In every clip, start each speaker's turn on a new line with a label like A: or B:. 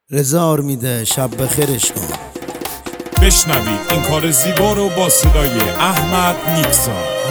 A: رضا میده شب بخیرش کن.
B: بشنوید این کار زیبا رو با صدای احمد نیکسا.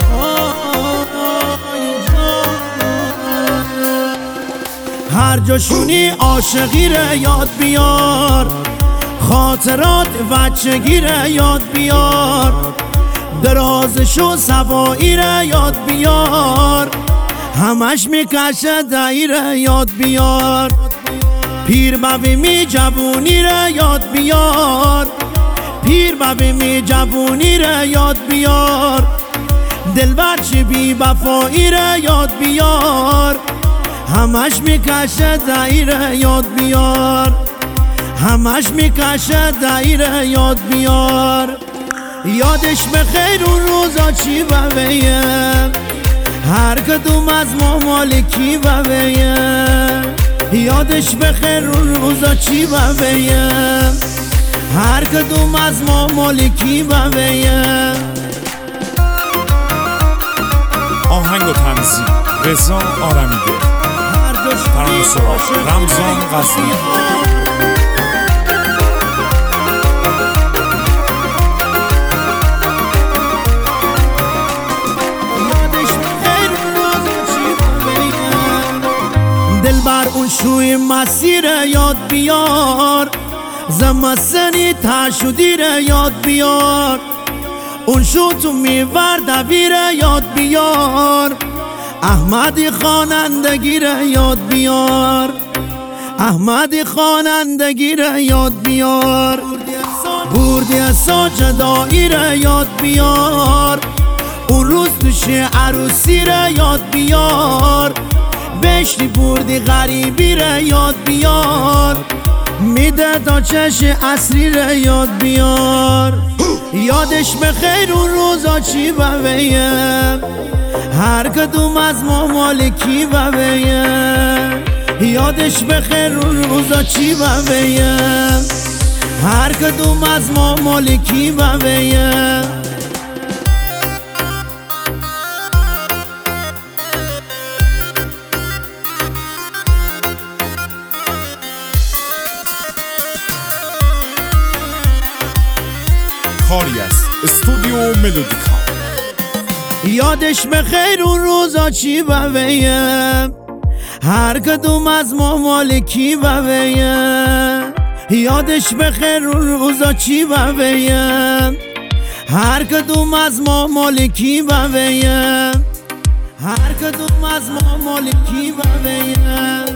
A: هر جاشونی عاشقی ره یاد بیار، خاطرات بچگی ره یاد بیار، درازشو سوایی ره یاد بیار، همش میکشه دایی ره یاد بیار، پیر بابی می جوونی ره یاد بیار، پیر بابی می جوونی ره یاد بیار، دلبر چی بی وفایی ره یاد بیار، همش میکشه دایره یاد بیار، همش میکشه دایره یاد بیار. یادش بخیر اون روزا چی بویه، هر کدوم از ما مالکی بویه. یادش بخیر اون روزا چی بویه، هر کدوم از ما مالکی بویه.
B: آهنگ و تنظیم رضا آرمیده، ترانه‌سرا رمضان قاسمی.
A: دلبر اون شوی مسیر یاد بیار، زمستنی تشودی یاد بیار، اون شو تو میور دبیر یاد بیار، احمدی خوانندگی را یاد بیار، احمدی خوانندگی را یاد بیار، بردی ساجدایی را یاد بیار، اون روز توش عروسی را یاد بیار، بشتی بردی غریبی را یاد بیار، میده تا چش اصلی را یاد بیار. یادش بخیر اون روزا چی بویه، هر کدوم از ما مالکی بویه. یادش بخیر اون روزا چی بویه، هر کدوم از ما مالکی بویه.
B: کاری است استودیو ملودیکا.
A: یادش بخیر اون روزا چی بویه، هر کدوم از ما مالکی بویه. یادش بخیر اون روزا چی بویه، هر کدوم از ما مالکی بویه، هر کدوم از ما مالکی بویه.